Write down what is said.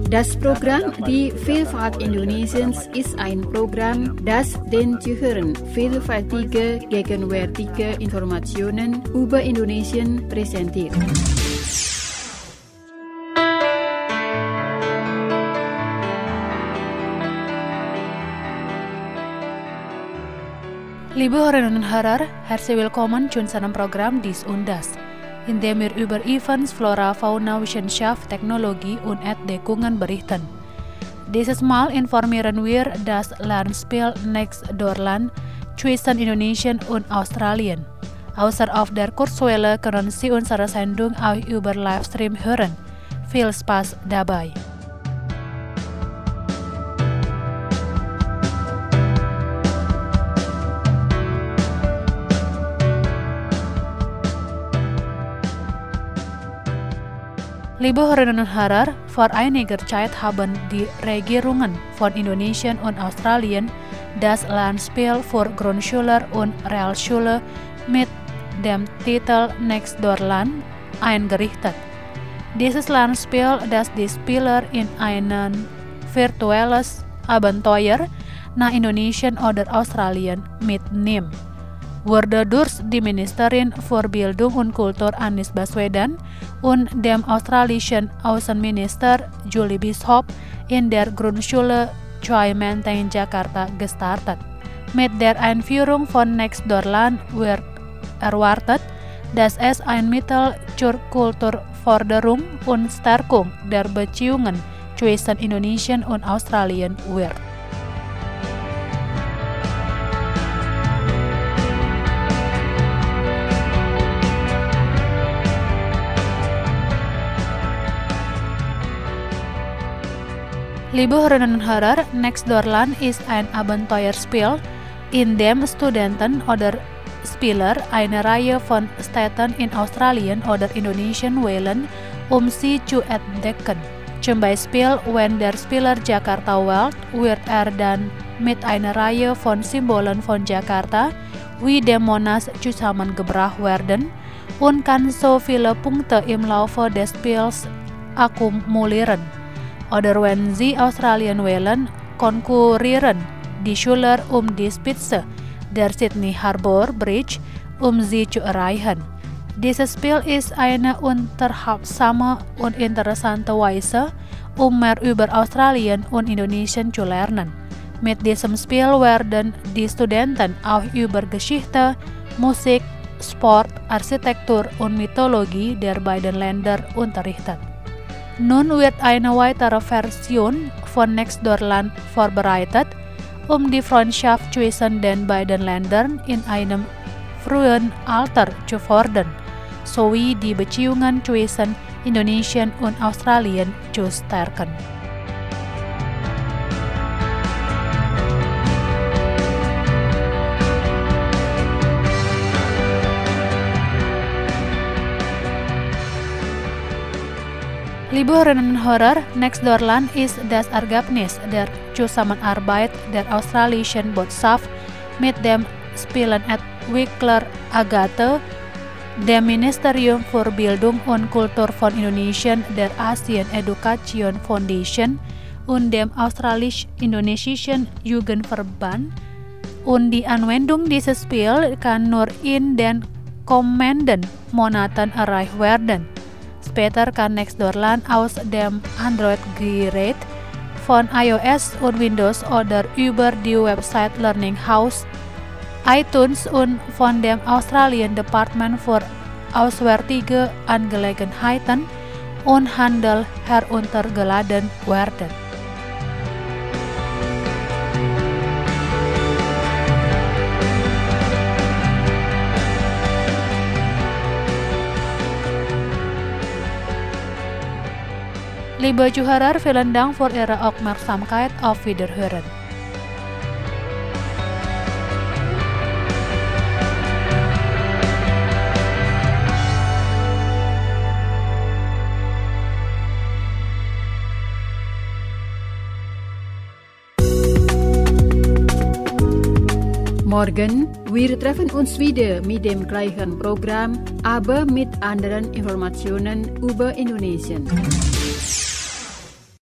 Das Programm Die Vielfalt Indonesiens ist ein Programm, das den Zuhörern vielfältige, gegenwärtige Informationen über Indonesien präsentiert. Liebe Hörerinnen und Hörer, herzlich willkommen zu unserem Programm Dies und Das, in dem wir über Events, Flora, Fauna, Wissenschaft, Technologie und Entdeckungen berichten. Dieses Mal informieren wir das Lernspiel Nextdoorland zwischen Indonesien und Australien. Außer auf der Kurzwelle können Sie unsere Sendung auch über Livestream hören. Viel Spaß dabei! Liebe Hörerinnen und Hörer, vor einiger Zeit haben die Regierungen von Indonesien und Australien das Lernspiel für Grundschüler und Realschule mit dem Titel Nextdoorland eingerichtet. Dieses Lernspiel, das die Spieler in ein virtuelles Abenteuer nach Indonesien oder Australien mitnimmt, wurde durch die Ministerin für Bildung und Kultur Anies Baswedan und dem australischen Außenminister Julie Bishop in der Grundschule Choi Menteng Jakarta gestartet. Mit der Einführung von Nextdoorland wird erwartet, dass es ein Mittel zur Kulturförderung und Stärkung der Beziehungen zwischen Indonesien und Australien wird. Liebe Hörerinnen und Hörer, Nextdoorland ist ein Abenteuerspiel, in dem Studenten oder Spieler eine Reihe von Städten in Australien oder Indonesien wählen, sie zu entdecken. Zum Beispiel, wenn der Spieler Jakarta wählt, wird dann mit einer Reihe von Symbolen von Jakarta, wie dem Monas, zusammengebracht werden und kann so viele Punkte im Laufe des Spiels akkumulieren. Oder wenn Sie Australien wählen, konkurrieren die Schüler die Spitze der Sydney Harbour Bridge, sie zu erreichen. Dieses Spiel ist eine unterhaltsame und interessante Weise, mehr über Australien und Indonesien zu lernen. Mit diesem Spiel werden die Studenten auch über Geschichte, Musik, Sport, Architektur und Mythologie der beiden Länder unterrichtet. Nun wird eine weitere Version von Nextdoorland vorbereitet, die Freundschaft zwischen den beiden Ländern in einem frühen Alter zu fördern, sowie die Beziehungen zwischen Indonesien und Australien zu stärken. Liebe Hörerinnen und Hörer, Nextdoorland ist das Ergebnis der Zusammenarbeit der australischen Botschaft mit dem Spielenentwickler Agathe, dem Ministerium für Bildung und Kultur von Indonesien, der Asian Education Foundation und dem australisch-indonesischen Jugendverband. Und die Anwendung dieses Spiels kann nur in den kommenden Monaten erreicht werden. Später kann Nextdoorland aus dem Android-Gerät von iOS und Windows oder über die Website Learning House, iTunes und von dem Australian Department für Auswärtige Angelegenheiten und Handel heruntergeladen werden. Liebe Zuhörer, vielen Dank für Ihre Aufmerksamkeit. Auf Wiederhören. Morgen, wir treffen uns wieder mit dem gleichen Programm, aber mit anderen Informationen über Indonesien.